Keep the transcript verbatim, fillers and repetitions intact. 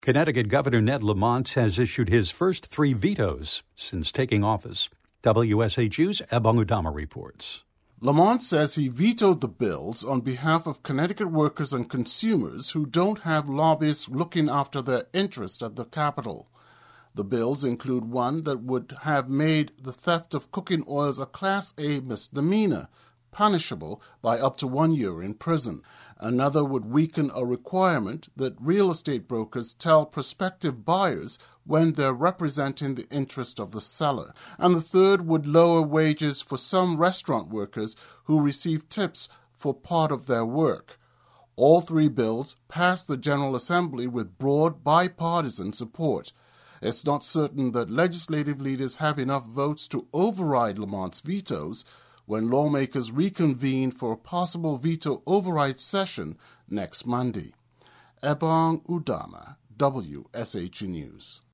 Connecticut Governor Ned Lamont has issued his first three vetoes since taking office. W S H U's Ebong Udama reports. Lamont says he vetoed the bills on behalf of Connecticut workers and consumers who don't have lobbyists looking after their interests at the Capitol. The bills include one that would have made the theft of cooking oils a Class A misdemeanor, punishable by up to one year in prison. Another would weaken a requirement that real estate brokers tell prospective buyers when they're representing the interest of the seller. And the third would lower wages for some restaurant workers who receive tips for part of their work. All three bills passed the General Assembly with broad bipartisan support. It's not certain that legislative leaders have enough votes to override Lamont's vetoes when lawmakers reconvene for a possible veto override session next Monday. Ebong Udama, W S H U News.